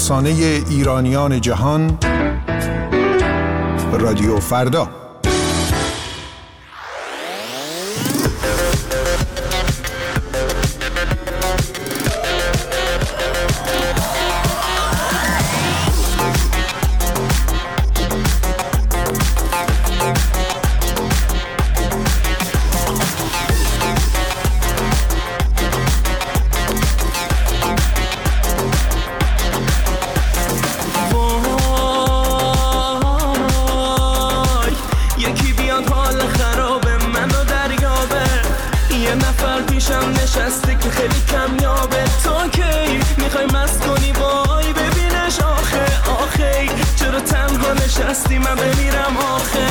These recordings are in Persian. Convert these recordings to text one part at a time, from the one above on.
رسانه ایرانیان جهان، رادیو فردا. نشسته که خیلی کمیابه، تو کی میخوای مست کنی وای ببینش آخه چرا تنها نشستی من بمیرم آخه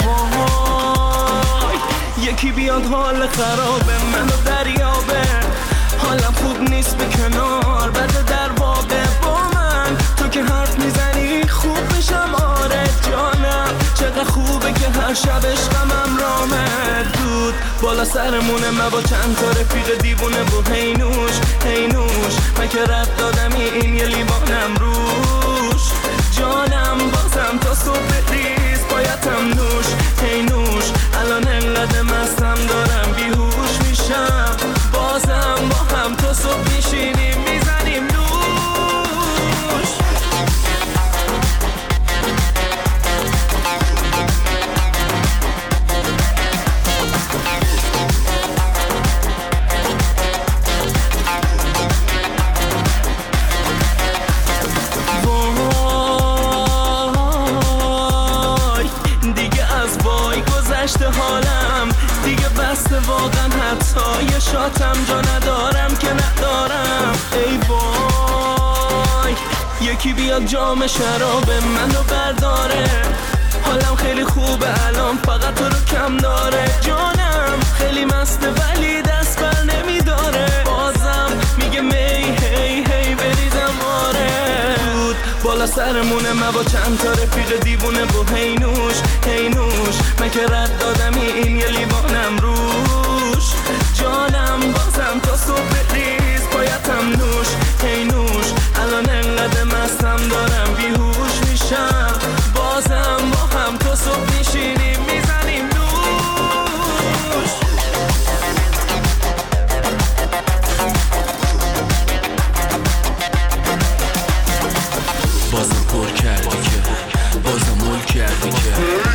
وای یکی بیاد حال خرابه منو دریابه، حالم خوب نیست به کنار بده در بابه با من تو که حرف میزنی خوب میشم آره جانم، چقدر خوبه که هر شب عشقم رامه دود بالا سرمونه من با چند تا رفیق دیوونه و هینوش من که رد دادم این یه لیوانم روش جانم بازم تا صبح ریز بایدم نوش الان انقدر مستم دارم بیهوش میشم بازم با هم تا صبح میشینیم میزنیم نوش. حالم دیگه بسته واقعا حتی یه شاتم جا ندارم که ندارم ای وای یکی بیاد جام شراب منو برداره، حالم خیلی خوبه الان فقط تو رو کم داره جانم خیلی مسته ولی دست بر نمیداره بازم میگه می هی بریزم آره بود بالا سرمونه من با چند تا رفیق دیوونه و هینوش من که رد دادم این یه لیوانم روش جانم بازم تا صبح ریز بایدم نوش الان انقدر مستم دارم بیهوش میشم بازم با هم تا صبح میشینیم میزنیم نوش. بازم پر کردی که بازم مول کردی که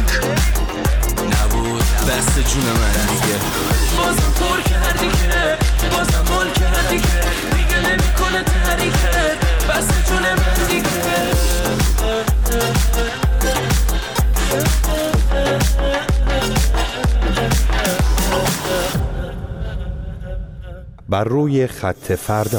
نبود بست جون من دیگه بازم پر کردی که بازم مول کردی که دیگه نمیکنه تحریکت بست جون من دیگه. بر روی خط فردا.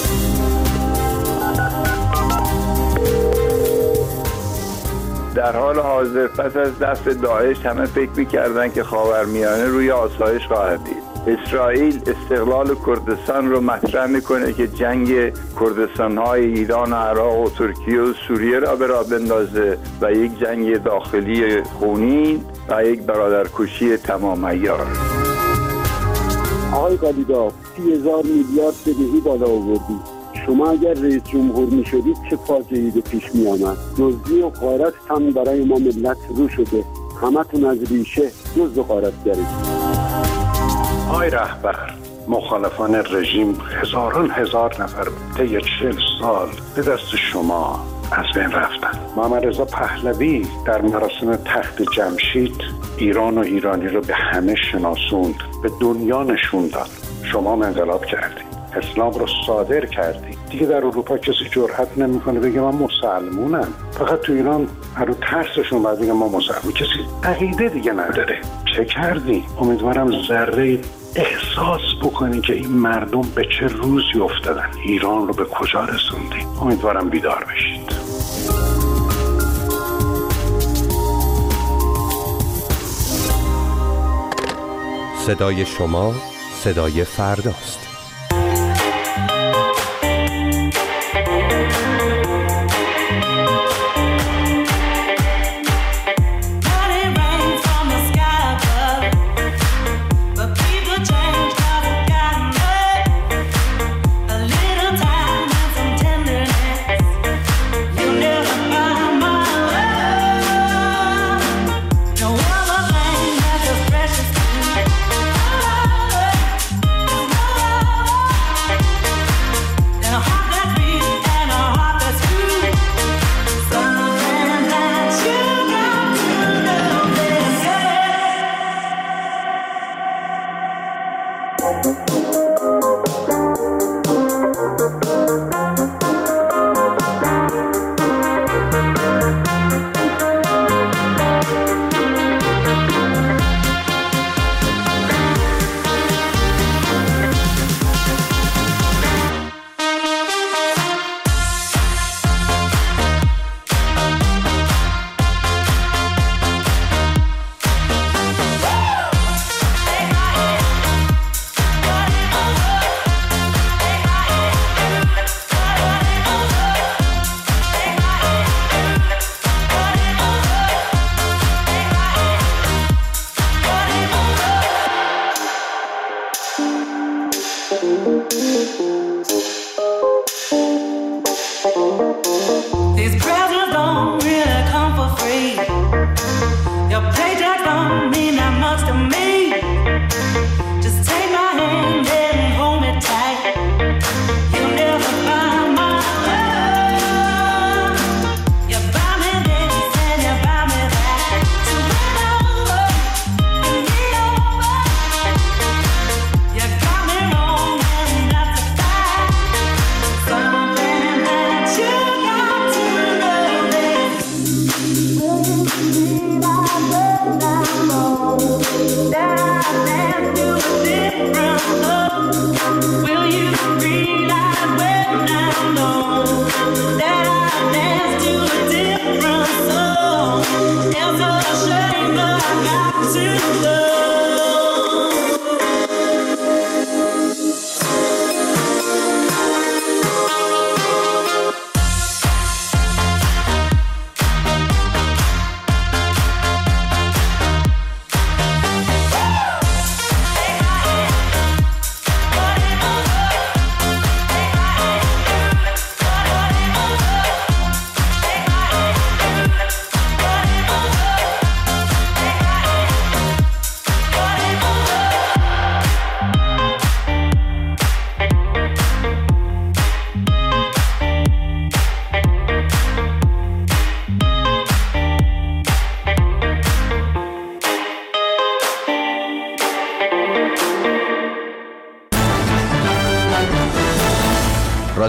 در حال حاضر پس از دست داعش همه فکر می‌کردن که خاورمیانه روی آسایش خواهد دید. اسرائیل استقلال کردستان رو مطرح میکنه که جنگ کردستان‌های ایران و عراق و ترکیه و سوریه را به راه بندازه و یک جنگ داخلی خونین و یک برادرکشی تمام عیار. آقای قالیباف 30,000 میلیارد بدهی بالا آوردی. شما اگر رئیس جمهور می شدید چه فاجعه‌ای به پیش می آمد؟ دزدی و غارت هم برای ما ملت رو شده. همتون از ریشه دزد و غارتگرید. آقای رهبر، مخالفان رژیم هزار نفر طی 40 سال به دست شما از بین رفتن. محمد رضا پهلوی در مراسم تخت جمشید ایران و ایرانی رو به همه شناسوند، به دنیا نشون داد. شما انقلاب کردید، اسلام رو صادر کردید. دیگه در اروپا کسی جرئت نمیکنه بگه من مسلمونم. فقط تو ایران هر ترسشون بعد بگه ما مسلمون. کسی عقیده دیگه نداره. چه کردی؟ امیدوارم ذره احساس بکنی که این مردم به چه روزی افتادن، ایران رو به کجا رسوندی. امیدوارم بیدار بشید. صدای شما صدای فرداست.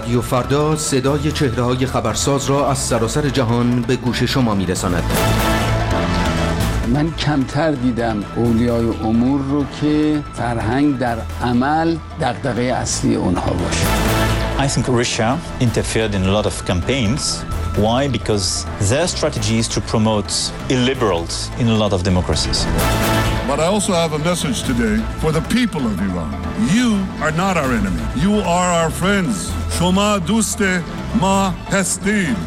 رادیو فردا صدای چهره‌های خبرساز را از سراسر جهان به گوش شما می‌رساند. من کمتر دیدم اولیای امور رو که فرهنگ در عمل دغدغه اصلی اونها باشه. I think Russia interfered in a lot of campaigns. Why? Because their strategy is to promote illiberals in a lot of democracies. But I also have a message today for the people of Iran. You are not our enemy. You are our friends. شما دوست ما هستید.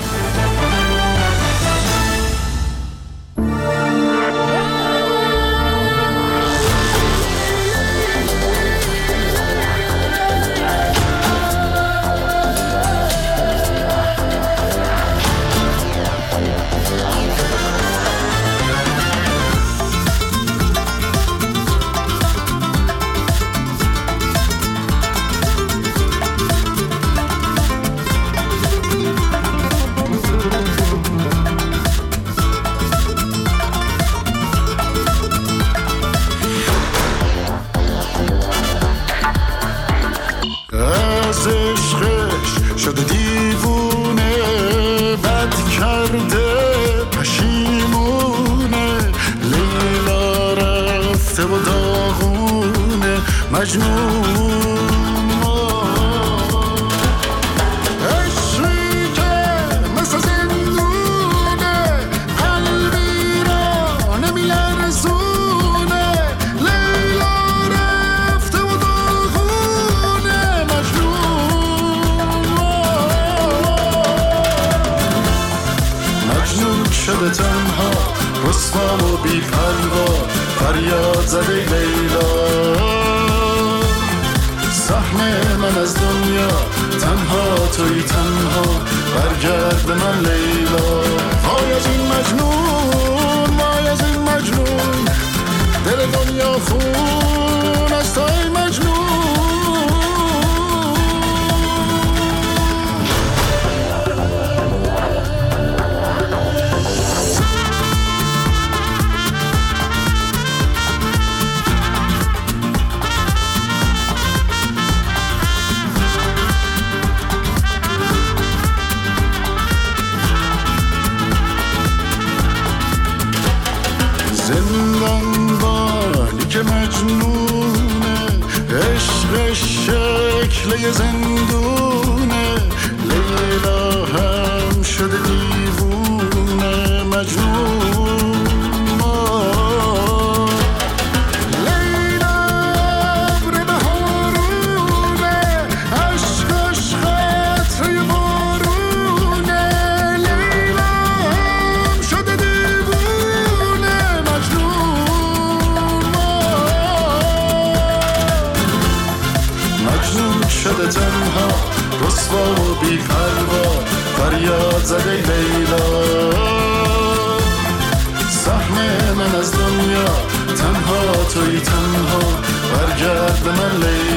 شده دیوونه بد کرده پشیمونه لیلا رفته و داغونه مجنون عشقی که مثل زندونه قلبی را نمیلرزونه لیلا رفته و داغونه مجنون شده تنها رسوا و بی پروا فریاد زده لیلا سهم من از دنیا تنها توی تنها برگرد به من لیلا وای از این مجنون وای از این مجنون دل دنیا خون از توی مجنون زندانبانی که مجنونه عشق شکل زندونه لیلا هم شده دیوونه مجنون لیلا ابر بهارونه عشقش خطره بارونه لیلا هم شده دیوونه مجنون شده تنها رسوا و بی پروا فریاد زده لیلا سهم من از دنیا تنها توی تنها برگرد به من لیلا